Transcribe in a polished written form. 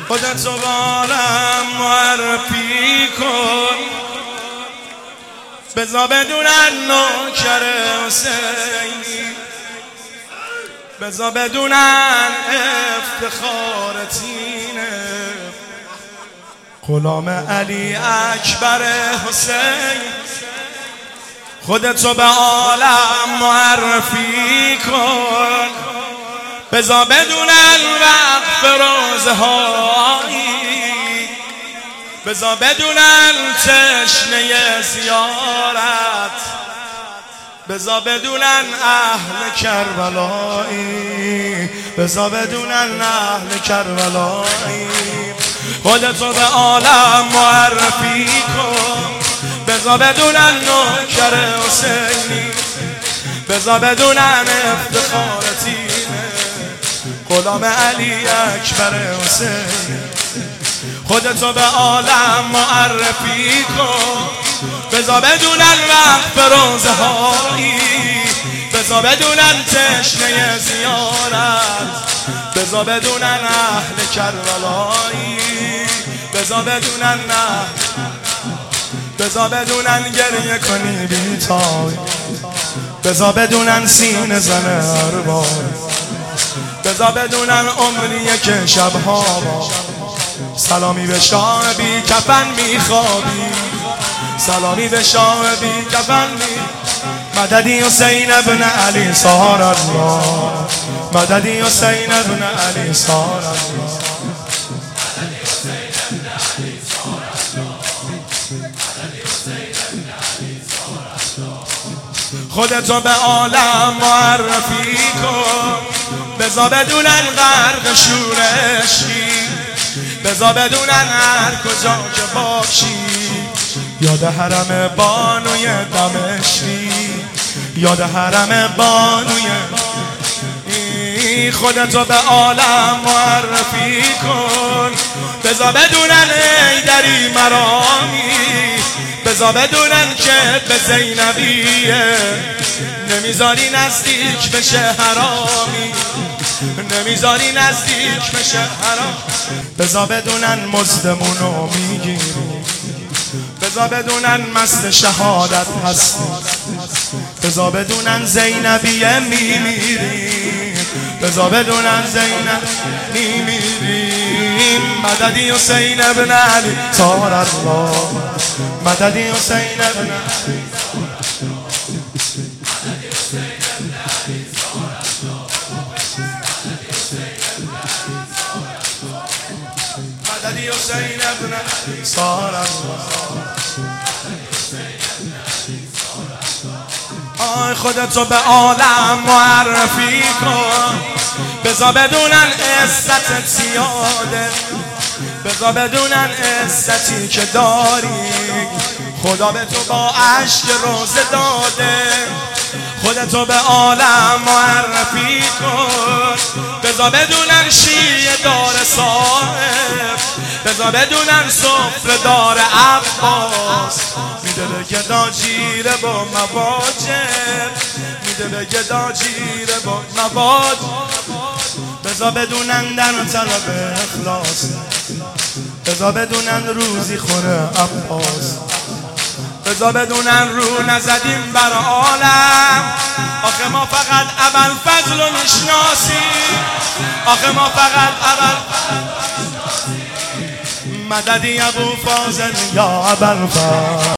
خودتو بارم معرفی کن، بذار بدونن نوکر حسینی، بذار بدونن افتخارتینه، غلام علی اکبر حسین. خودتو به عالم معرفی کن، بذار بدونن وقف روزهایی، بذار بدونن تشنه زیارت، بذار بدونن اهل کربلایی، بذار بدونن اهل کربلایی. خودتو به عالم معرفی کن، بذار بدونن نوکر حسینی، بذار بدونن افتخارتینه، غلام علی اکبر حسین. خودتو به عالم معرفی کن، بذار بدونن وقف روزهایی، بذار بدونن تشنه زیارت، بذار بدونن اهل کربلایی، بذار بدونن بذار بدونن گریه کنی بی‌تای، بذار بدونن سینه زنه ارباب، بذار بدونن عمریه که شبها با سلامی به شاه بی کفن میخوابی، سلامی به شاه بی کفن مددی حسین ابن علی صار الله، مددی حسین ابن علی صار الله. خودتو به عالم معرفی کن، بذار بدونن غرق شورشی، بذار بدونن هر کجا که باشی، یاد حرم بانوی دمشقی، یاد حرم بانوی. خودتو به عالم معرفی کن، بذار بدونن حیدری مرامی، بذار بدونن که به زینبیه، نمیذاری نزدیک بشه حرامی، نمیذاری نزدیک بشه حرام. بذار بدونن مزدمونو میگیری، بذار بدونن مست شهادت هستی، بذار بدونن زینبیه میمیری، بذار بدونن زینب میمیری. مددی حسین ابن علی صار الله، مددی حسین ابن علی، مددی حسین ابن علی صار الله. آی خودتو به عالم معرفی کن، بذار بدونن عزتت زیاده، بذار بدونن عزتی که داری، خدا به تو با عشق روزه داده. خودتو به عالم معرفی کن، بذار بدونن شیعه دار صاحب، بذار بدونن سفره دار عباس، میده به گدا جیره با مواجب، میده به گدا جیره با مواجب. بذار بدونن در طلب اخلاص، بذار بدونن روزی خوره عباس، بذار بدونن رو نزدیم بر عالم، آخه ما فقط ابوالفضل رو میشناسیم، آخه ما فقط ابوالفضل. مددی ابوالفضل یا ابوالفضل.